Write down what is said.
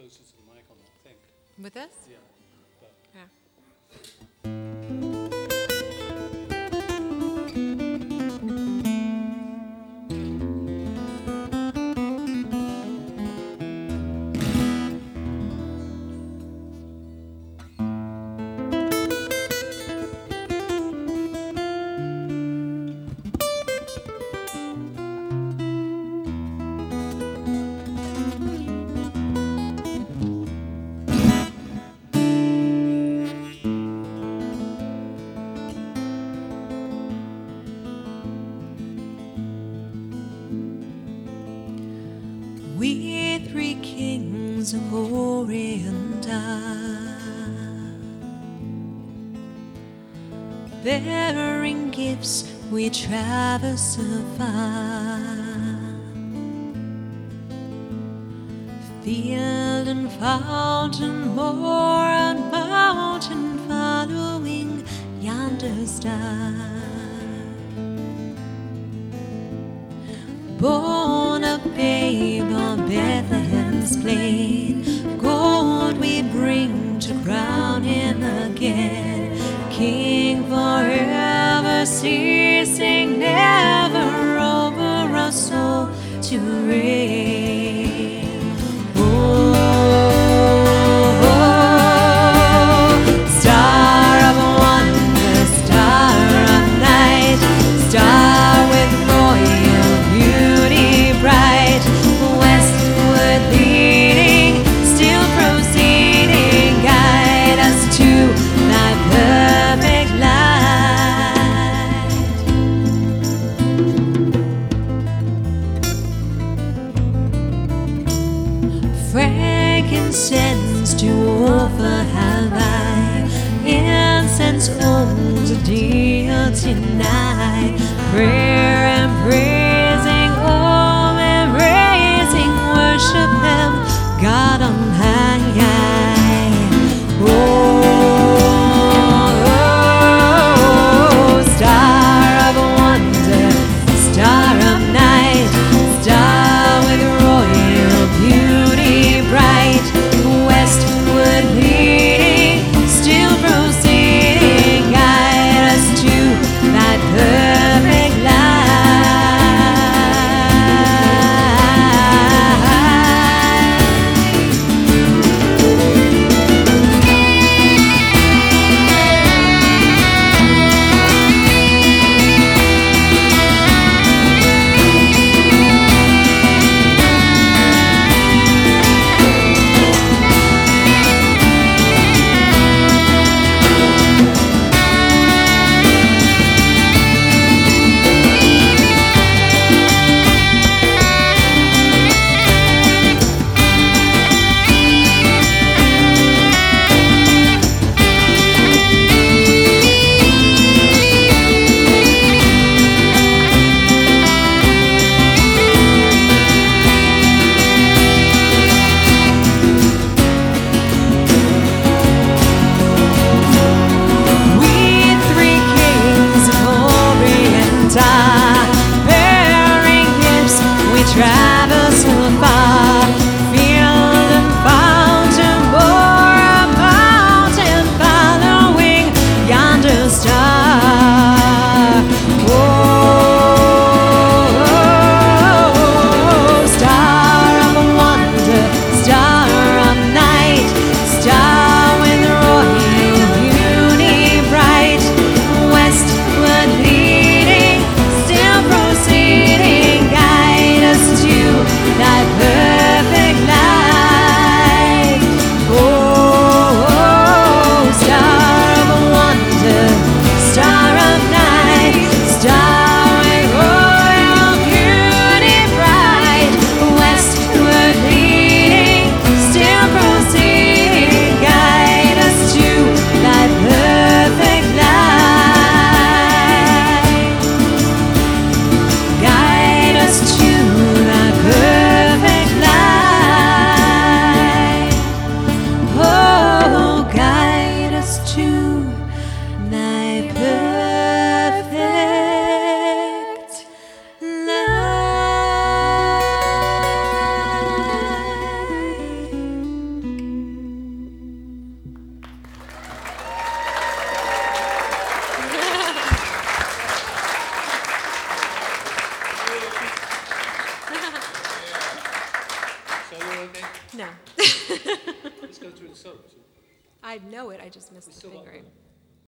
closer to the mic on that, I think. With this? Yeah. But Yeah. We three kings of Orient are, bearing gifts we traverse afar. Field and fountain, moor and mountain, following yonder star. Born a babe on Bethlehem's plain, gold we bring to crown him again. King forever, ceasing never, over our soul to reign. Oh, star of wonder, star of night, star with royal beauty bright, westward leading, still proceeding, guide us to thy perfect light. Frankincense to offer have I, incense old to deity nigh, prayer and praising, oh, and raising, worship Him, God on high. Oh, star of wonder, star of night, star with royal beauty bright, westward leading, still proceeding, guide us to thy perfect light. you're okay? No. Let's go through the songs. I know it, I just missed We the still got fingering. them.